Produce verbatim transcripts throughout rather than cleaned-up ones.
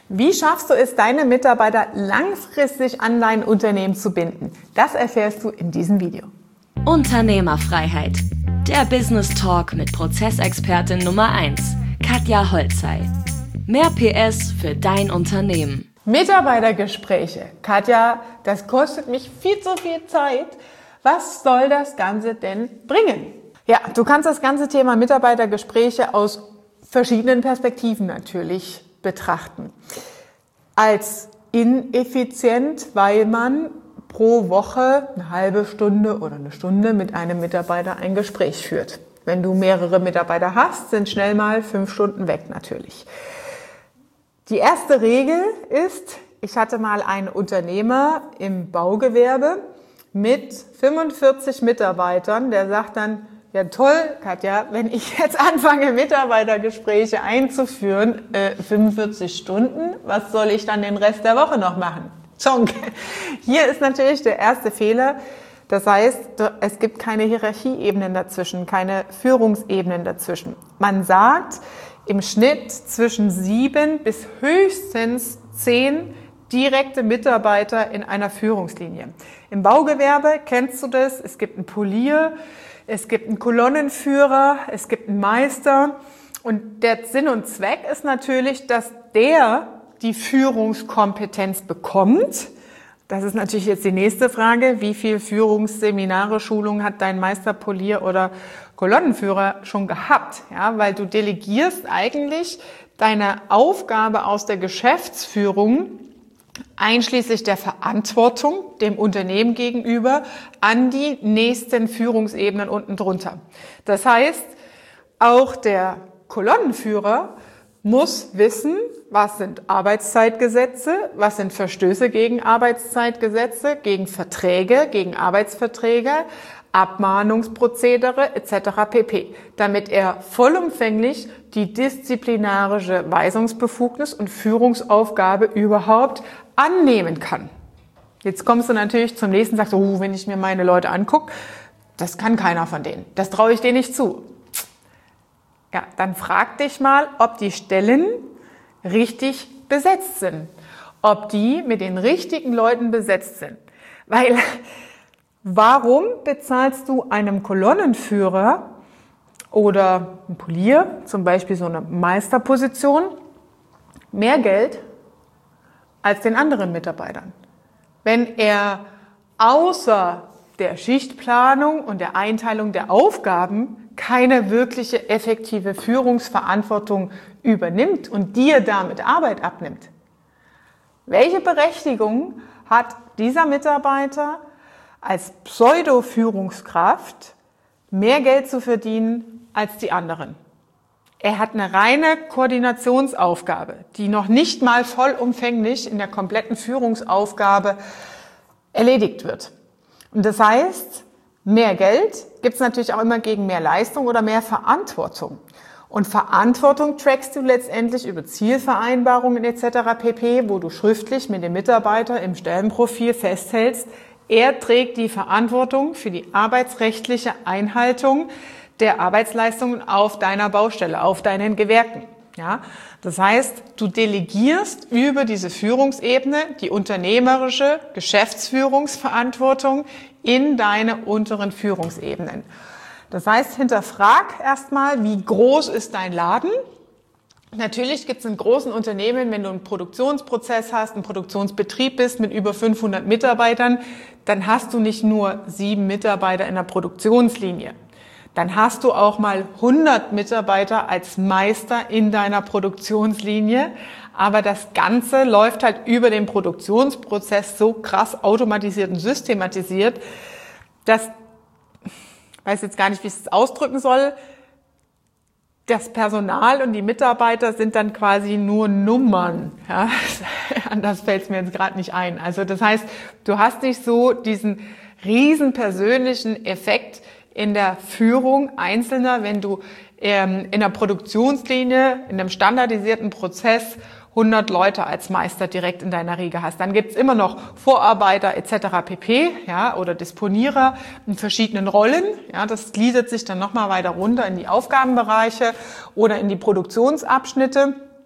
Wie schaffst du es, deine Mitarbeiter langfristig an dein Unternehmen zu binden? Das erfährst du in diesem Video. Unternehmerfreiheit. Der Business Talk mit Prozessexpertin Nummer eins, Katja Holzhey. Mehr P S für dein Unternehmen. Mitarbeitergespräche. Katja, das kostet mich viel zu viel Zeit. Was soll das Ganze denn bringen? Ja, du kannst das ganze Thema Mitarbeitergespräche aus verschiedenen Perspektiven natürlich betrachten. Als ineffizient, weil man pro Woche eine halbe Stunde oder eine Stunde mit einem Mitarbeiter ein Gespräch führt. Wenn du mehrere Mitarbeiter hast, sind schnell mal fünf Stunden weg natürlich. Die erste Regel ist, ich hatte mal einen Unternehmer im Baugewerbe mit fünfundvierzig Mitarbeitern, der sagt dann, ja toll, Katja, wenn ich jetzt anfange, Mitarbeitergespräche einzuführen, äh, fünfundvierzig Stunden, was soll ich dann den Rest der Woche noch machen? Zonk. Hier ist natürlich der erste Fehler. Das heißt, es gibt keine Hierarchieebenen dazwischen, keine Führungsebenen dazwischen. Man sagt im Schnitt zwischen sieben bis höchstens zehn direkte Mitarbeiter in einer Führungslinie. Im Baugewerbe kennst du das, es gibt einen Polier, es gibt einen Kolonnenführer, es gibt einen Meister und der Sinn und Zweck ist natürlich, dass der die Führungskompetenz bekommt. Das ist natürlich jetzt die nächste Frage, wie viel Führungsseminare, Schulungen hat dein Meister, Polier oder Kolonnenführer schon gehabt? Ja, weil du delegierst eigentlich deine Aufgabe aus der Geschäftsführung einschließlich der Verantwortung dem Unternehmen gegenüber an die nächsten Führungsebenen unten drunter. Das heißt, auch der Kolonnenführer muss wissen, was sind Arbeitszeitgesetze, was sind Verstöße gegen Arbeitszeitgesetze, gegen Verträge, gegen Arbeitsverträge, Abmahnungsprozedere et cetera pp., damit er vollumfänglich die disziplinarische Weisungsbefugnis und Führungsaufgabe überhaupt annehmen kann. Jetzt kommst du natürlich zum nächsten und sagst, oh, wenn ich mir meine Leute angucke, das kann keiner von denen, das traue ich denen nicht zu. Ja, dann frag dich mal, ob die Stellen richtig besetzt sind, ob die mit den richtigen Leuten besetzt sind. Weil, warum bezahlst du einem Kolonnenführer oder einem Polier, zum Beispiel so eine Meisterposition, mehr Geld als den anderen Mitarbeitern? Wenn er außer der Schichtplanung und der Einteilung der Aufgaben keine wirkliche effektive Führungsverantwortung übernimmt und dir damit Arbeit abnimmt. Welche Berechtigung hat dieser Mitarbeiter als Pseudo-Führungskraft mehr Geld zu verdienen als die anderen? Er hat eine reine Koordinationsaufgabe, die noch nicht mal vollumfänglich in der kompletten Führungsaufgabe erledigt wird. Und das heißt, mehr Geld gibt es natürlich auch immer gegen mehr Leistung oder mehr Verantwortung. Und Verantwortung trackst du letztendlich über Zielvereinbarungen et cetera pp., wo du schriftlich mit dem Mitarbeiter im Stellenprofil festhältst, er trägt die Verantwortung für die arbeitsrechtliche Einhaltung der Arbeitsleistungen auf deiner Baustelle, auf deinen Gewerken. Ja, das heißt, du delegierst über diese Führungsebene die unternehmerische Geschäftsführungsverantwortung in deine unteren Führungsebenen. Das heißt, hinterfrag erstmal, wie groß ist dein Laden? Natürlich gibt es in großen Unternehmen, wenn du einen Produktionsprozess hast, einen Produktionsbetrieb bist mit über fünfhundert Mitarbeitern, dann hast du nicht nur sieben Mitarbeiter in der Produktionslinie. Dann hast du auch mal hundert Mitarbeiter als Meister in deiner Produktionslinie. Aber das Ganze läuft halt über den Produktionsprozess so krass automatisiert und systematisiert, dass, ich weiß jetzt gar nicht, wie ich es ausdrücken soll, das Personal und die Mitarbeiter sind dann quasi nur Nummern. Ja, anders fällt es mir jetzt gerade nicht ein. Also das heißt, du hast nicht so diesen riesen persönlichen Effekt in der Führung Einzelner, wenn du ähm, in der Produktionslinie, in einem standardisierten Prozess hundert Leute als Meister direkt in deiner Riege hast. Dann gibt's immer noch Vorarbeiter et cetera pp. Ja, oder Disponierer in verschiedenen Rollen. Ja, das gliedert sich dann nochmal weiter runter in die Aufgabenbereiche oder in die Produktionsabschnitte.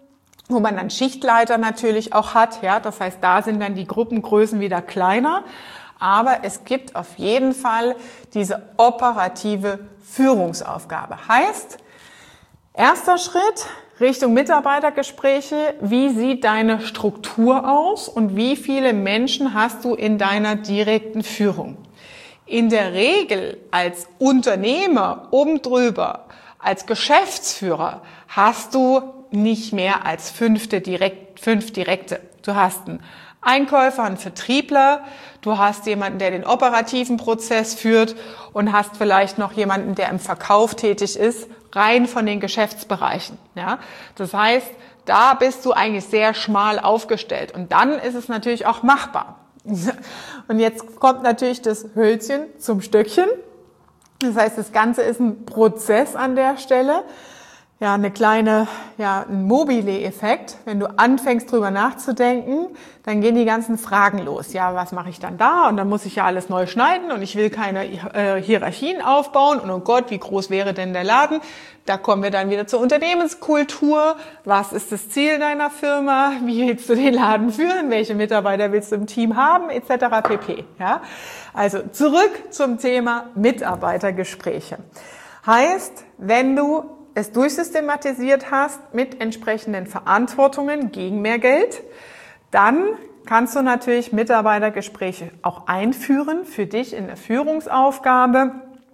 wo man dann Schichtleiter natürlich auch hat. Ja, das heißt, da sind dann die Gruppengrößen wieder kleiner. Aber es gibt auf jeden Fall diese operative Führungsaufgabe. Heißt, erster Schritt Richtung Mitarbeitergespräche. Wie sieht deine Struktur aus und wie viele Menschen hast du in deiner direkten Führung? In der Regel als Unternehmer oben drüber, als Geschäftsführer hast du nicht mehr als fünfte direkt, fünf Direkte. Du hast einen Einkäufer, einen Vertriebler, du hast jemanden, der den operativen Prozess führt und hast vielleicht noch jemanden, der im Verkauf tätig ist, rein von den Geschäftsbereichen. Ja, das heißt, da bist du eigentlich sehr schmal aufgestellt und dann ist es natürlich auch machbar. Und jetzt kommt natürlich das Hölzchen zum Stöckchen. Das heißt, das Ganze ist ein Prozess an der Stelle. Ja, eine kleine, ja, ein Mobile-Effekt. Wenn du anfängst, drüber nachzudenken, dann gehen die ganzen Fragen los. Ja, was mache ich dann da? Und dann muss ich ja alles neu schneiden und ich will keine äh, Hierarchien aufbauen. Und oh Gott, wie groß wäre denn der Laden? Da kommen wir dann wieder zur Unternehmenskultur. Was ist das Ziel deiner Firma? Wie willst du den Laden führen? Welche Mitarbeiter willst du im Team haben? Etc. pp. Ja, also zurück zum Thema Mitarbeitergespräche. Heißt, wenn du es durchsystematisiert hast mit entsprechenden Verantwortungen gegen mehr Geld, dann kannst du natürlich Mitarbeitergespräche auch einführen für dich in der Führungsaufgabe.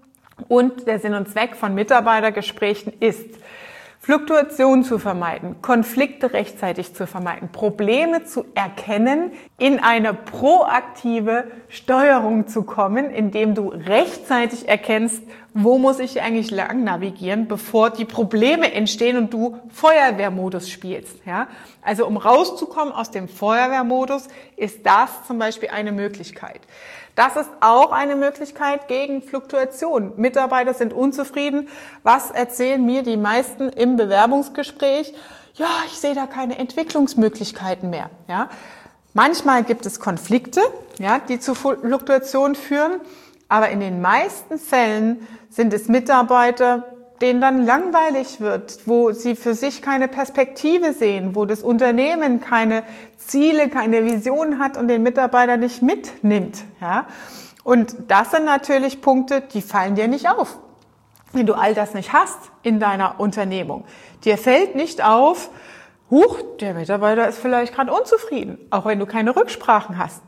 Und der Sinn und Zweck von Mitarbeitergesprächen ist, Fluktuationen zu vermeiden, Konflikte rechtzeitig zu vermeiden, Probleme zu erkennen, in eine proaktive Steuerung zu kommen, indem du rechtzeitig erkennst, wo muss ich eigentlich lang navigieren, bevor die Probleme entstehen und du Feuerwehrmodus spielst. Ja? Also um rauszukommen aus dem Feuerwehrmodus ist das zum Beispiel eine Möglichkeit. Das ist auch eine Möglichkeit gegen Fluktuation. Mitarbeiter sind unzufrieden. Was erzählen mir die meisten im Bewerbungsgespräch? Ja, ich sehe da keine Entwicklungsmöglichkeiten mehr. Ja, manchmal gibt es Konflikte, ja, die zu Fluktuation führen. Aber in den meisten Fällen sind es Mitarbeiter, denen dann langweilig wird, wo sie für sich keine Perspektive sehen, wo das Unternehmen keine Ziele, keine Vision hat und den Mitarbeiter nicht mitnimmt. Ja? Und das sind natürlich Punkte, die fallen dir nicht auf, wenn du all das nicht hast in deiner Unternehmung. Dir fällt nicht auf, huch, der Mitarbeiter ist vielleicht gerade unzufrieden, auch wenn du keine Rücksprachen hast.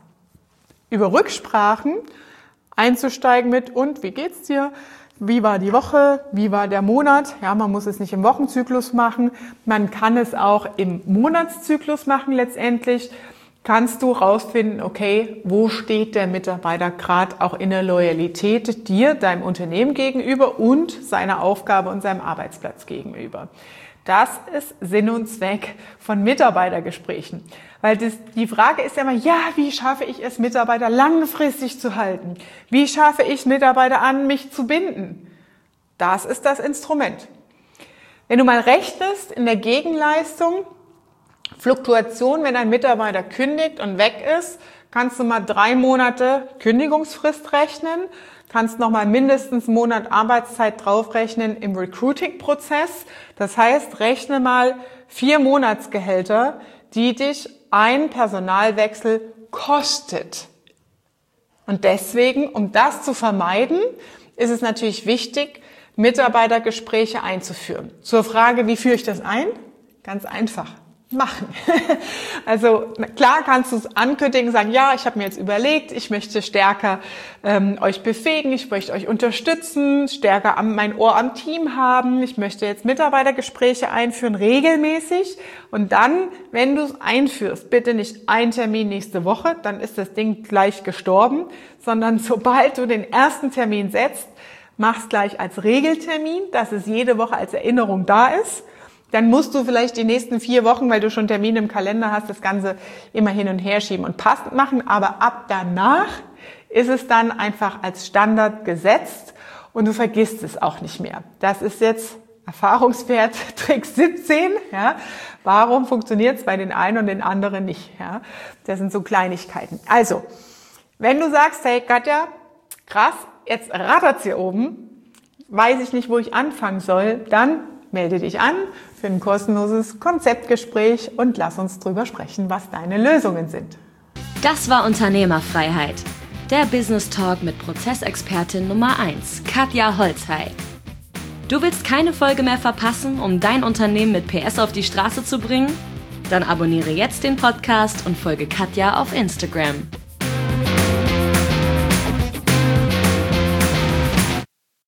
Über Rücksprachen einzusteigen mit, und wie geht's dir? Wie war die Woche? Wie war der Monat? Ja, man muss es nicht im Wochenzyklus machen. Man kann es auch im Monatszyklus machen letztendlich. Kannst du rausfinden, okay, wo steht der Mitarbeiter gerade auch in der Loyalität dir, deinem Unternehmen gegenüber und seiner Aufgabe und seinem Arbeitsplatz gegenüber. Das ist Sinn und Zweck von Mitarbeitergesprächen. Weil das, die Frage ist ja immer, ja, wie schaffe ich es, Mitarbeiter langfristig zu halten? Wie schaffe ich Mitarbeiter an, mich zu binden? Das ist das Instrument. Wenn du mal rechnest in der Gegenleistung, Fluktuation, wenn ein Mitarbeiter kündigt und weg ist, kannst du mal drei Monate Kündigungsfrist rechnen, kannst noch mal mindestens einen Monat Arbeitszeit draufrechnen im Recruiting-Prozess. Das heißt, rechne mal vier Monatsgehälter, die dich ein Personalwechsel kostet. Und deswegen, um das zu vermeiden, ist es natürlich wichtig, Mitarbeitergespräche einzuführen. Zur Frage, wie führe ich das ein? Ganz einfach. Machen. Also klar kannst du es ankündigen, sagen, ja, ich habe mir jetzt überlegt, ich möchte stärker ähm, euch befähigen, ich möchte euch unterstützen, stärker am, mein Ohr am Team haben, ich möchte jetzt Mitarbeitergespräche einführen, regelmäßig. Und dann, wenn du es einführst, bitte nicht ein Termin nächste Woche, dann ist das Ding gleich gestorben, sondern sobald du den ersten Termin setzt, mach's gleich als Regeltermin, dass es jede Woche als Erinnerung da ist. Dann musst du vielleicht die nächsten vier Wochen, weil du schon Termine im Kalender hast, das Ganze immer hin und her schieben und passend machen. Aber ab danach ist es dann einfach als Standard gesetzt und du vergisst es auch nicht mehr. Das ist jetzt Erfahrungswert Trick siebzehn. Ja. Warum funktioniert es bei den einen und den anderen nicht? Ja. Das sind so Kleinigkeiten. Also, wenn du sagst, hey Katja, krass, jetzt rattert's hier oben, weiß ich nicht, wo ich anfangen soll, dann melde dich an für ein kostenloses Konzeptgespräch und lass uns drüber sprechen, was deine Lösungen sind. Das war Unternehmerfreiheit, der Business Talk mit Prozessexpertin Nummer eins, Katja Holzhey. Du willst keine Folge mehr verpassen, um dein Unternehmen mit P S auf die Straße zu bringen? Dann abonniere jetzt den Podcast und folge Katja auf Instagram.